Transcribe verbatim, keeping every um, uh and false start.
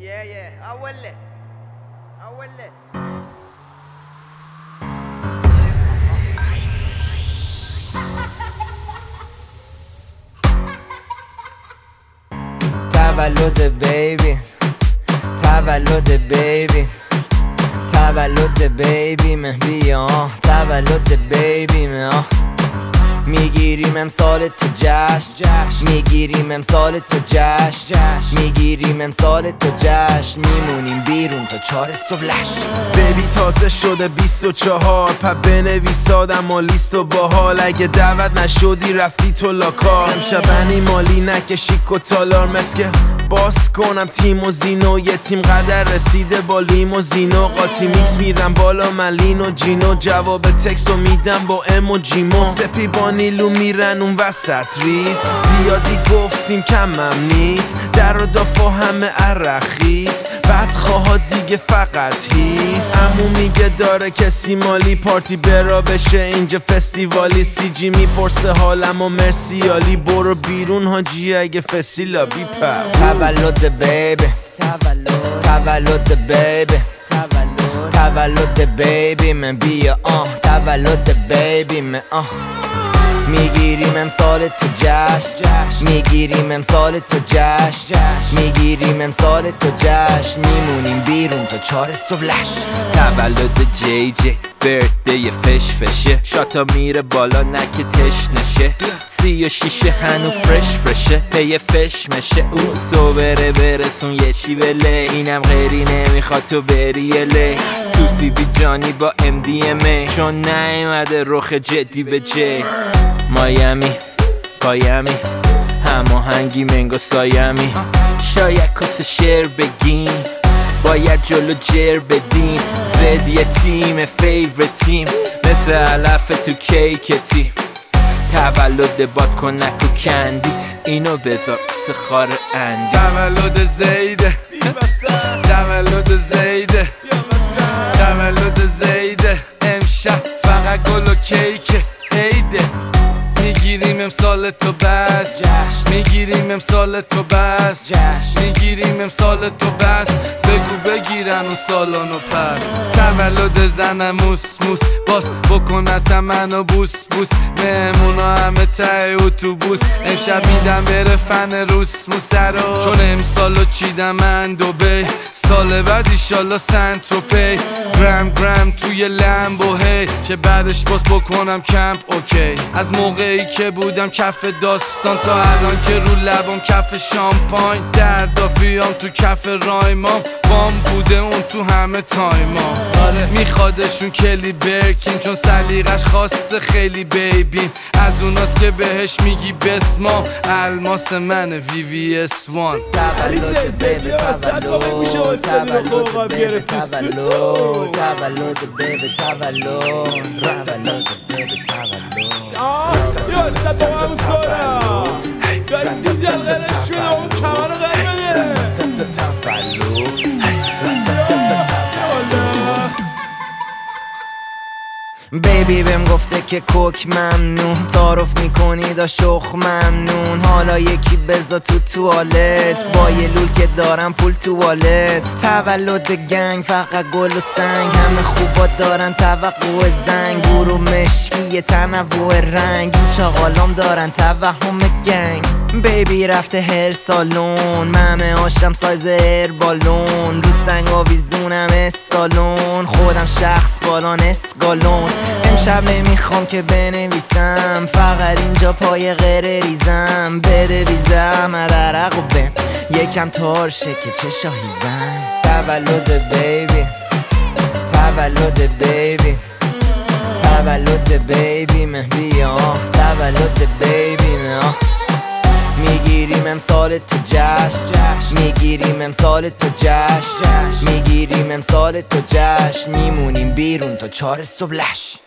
Yeah yeah اوله اوله تولد بیبی تولد بیبی تولد بیبی مه بیا تولد بیبی مه میگیریم امسال تو جشن میگیریم امسال تو جشن میگیریم امسال تو جشن میمونیم بیرون تا چهار صبح لش. بیبی تازه شده بیست و چهار پا بنویس آدم و لیست و باحال. اگه دعوت نشدی رفتی تو لاکار. امشب انی مالی نکشی کتالار مسکه باز کنم تیم و زینو. یه تیم قدر رسیده با لیم و زینو. قاطی میکس میرم بالا ملین و جینو. جواب تکس رو میدم با ام و جیمو. سپی با نیلو میرن اون وسط ریز. زیادی گفتیم کمم نیست. در و دافا همه عرخیز. بدخواه دیگه فقط هیست. امو میگه داره کسی مالی پارتی برا بشه اینجا فستیوالی. سی جی میپرسه حالم و مرسیالی. برو بیرون حاجی اگه فسیلا بیپر. تولد بیبی تولد تولد بیبی تولد تولد بیبی من بیا آه تولد بیبی من آه میگیریم امسال تو جشن میگیریم امسال تو جشن میگیریم امسال تو جشن میمونیم بیرون تا چهار صبح لش. تولد جی جی برده فش فشه. شاتا میره بالا نکه تش نشه. سی و شیشه هنو فرش فرشه. پی فش مشه اون سو بره برسون یه چی بله. اینم غیری نمیخواد تو بری لی. تو سی بی جانی با ام دی ام ای. چون نیومده رخ جدی به جی. مایمی پایمی هماهنگی منگو سایمی. شاید کس شعر بگیم باید جلو جر بدیم. زد یه تیم فیور تیم مثل علف تو کیک تیم. تولد باد کنک و کندی اینو بذار کس خار اندی. تولد زیده تولد زیده تولد زیده. امشب فقط گل و کیک عیده. میگیریم امسال تو بس میگیریم امسال تو بس میگیریم امسال تو بس. بگو بگیرن اون سالانو پس. تولد زنم موس موس باس بکنت منو بوس بوس. مهمونا همه ته اتوبوس. امشب میدم بره فن روس موسرو. چون امسالو چیدم من دوبی. سال بعد ایشالا سنتروپی. گرم گرم توی لمبو هی. چه بعدش باز بکنم کمپ اوکی. از موقعی که بودم کف داستان تا الان که رو لبم کف شامپاین. دردافیام تو کف رایمام. بام بوده اون تو همه تایمام. آره میخوادشون کلی برکین چون سلیقش خواسته خیلی بیبین. از اوناست که بهش میگی بسما. الماس من وی وی اس وان. تولد بیبی تولد تولد بیبی تولد تولد بیبی تولد تولد بیبی تولد. یا استاد با همون سورا دستی جلدش شده اون کمان قرمه بیبی بهم گفته که کوک ممنون. تعارف میکنی دا شخ ممنون. حالا یکی بزا تو توالت با یه لول که دارم پول توالت. تولد گنگ فقط گل و سنگ. همه خوبا دارن توقع زنگ. گورو مشکی تنوع رنگ. این چاقالام دارن توهم گنگ. بیبی رفته هر سالون. ممه آشم سایز هر بالون. رو سنگ آویزونم استالون. خودم شخص بالا نصف گالون. امشب نمیخوام که بنویسم. فقط اینجا پای غیر ریزم. بده ویزم عرق و بن یکم تارشه که چه شاهیزم. تولد بیبی تولد بیبی تولد بیبی مه بیا تولد بیبی مه. میگیریم امسال تو جشن میگیریم امسال تو جشن میگیریم امسال تو جشن میمونیم بیرون تا چهار صبح لش.